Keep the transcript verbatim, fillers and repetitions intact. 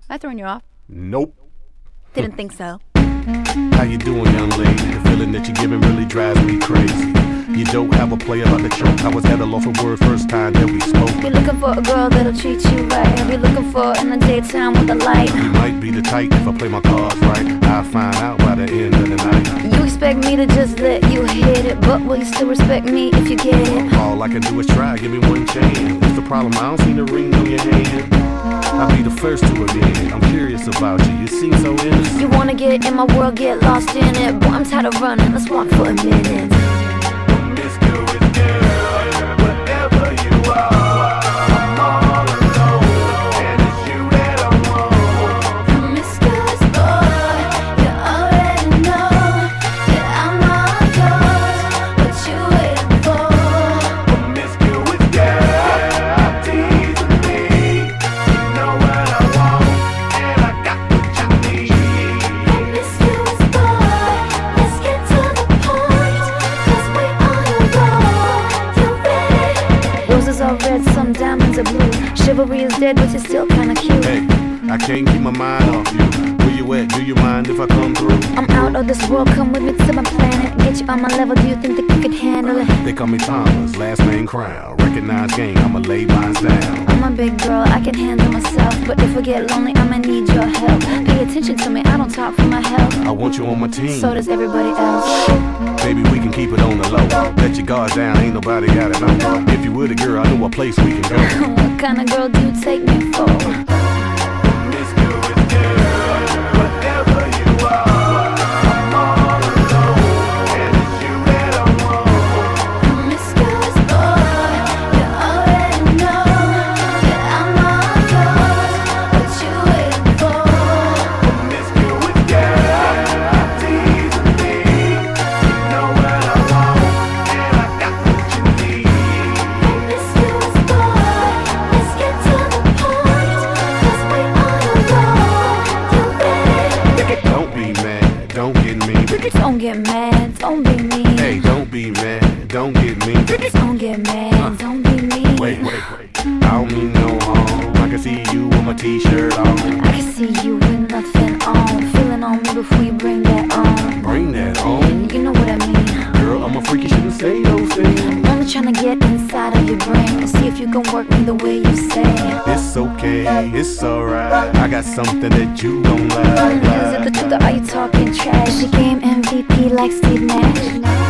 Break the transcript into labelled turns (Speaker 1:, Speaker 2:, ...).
Speaker 1: I thrown you off?
Speaker 2: Nope.
Speaker 1: Didn't think so.
Speaker 2: How you doing, young lady? The feeling that you're giving really drives me crazy. You don't have a play about the choke. I was at a loss for word first time that we spoke.
Speaker 1: You're looking for a girl that'll treat you right. I'll be looking for in the daytime with the light.
Speaker 2: You might be the type if I play my cards right. I'll find out by the end of the night.
Speaker 1: You expect me to just let you hit it, but will you still respect me if you get it?
Speaker 2: All I can do is try, give me one chance. What's the problem? I don't see the ring on your hand. I'll be the first to admit it. I'm curious about you, you seem so innocent.
Speaker 1: You wanna get in my world, get lost in it. Boy, I'm tired of running, let's walk for a minute. All red, some diamonds are blue. Chivalry is dead, but you're still kinda cute.
Speaker 2: Hey, I can't keep my mind off you. Where you at? Do you mind if I come through?
Speaker 1: I'm out of this world, come with me to my planet. Get you on my level, do you think that you could handle it?
Speaker 2: They call me Thomas, last name Crown. Recognize game, I'ma lay mine down.
Speaker 1: I'm a big girl, I can handle myself. But if I get lonely, I'ma need your help. Pay attention to me, I don't talk for my health.
Speaker 2: I want you on my team.
Speaker 1: So does everybody else.
Speaker 2: Baby, we can keep it on the low. Let your guard down, ain't nobody got it know. If you were the girl, I know a place we can go.
Speaker 1: What kind of girl do you take me for? Don't get mad, don't be mean.
Speaker 2: Hey, don't be mad, don't get mean.
Speaker 1: Don't get mad, don't be mean.
Speaker 2: Wait, wait, wait, I don't mean no harm. I can see you with my t-shirt on.
Speaker 1: I can see you with nothing on. Feeling on me before you bring that on.
Speaker 2: Bring that on?
Speaker 1: You know what I mean.
Speaker 2: Girl, I'm a freak, you shouldn't say those things.
Speaker 1: I'm only trying to get inside of your brain and see if you can work me the way you say.
Speaker 2: It's okay, it's alright. I got something that you don't like.
Speaker 1: Is it the truth or are you talking trash? The game M V P like Steve Nash.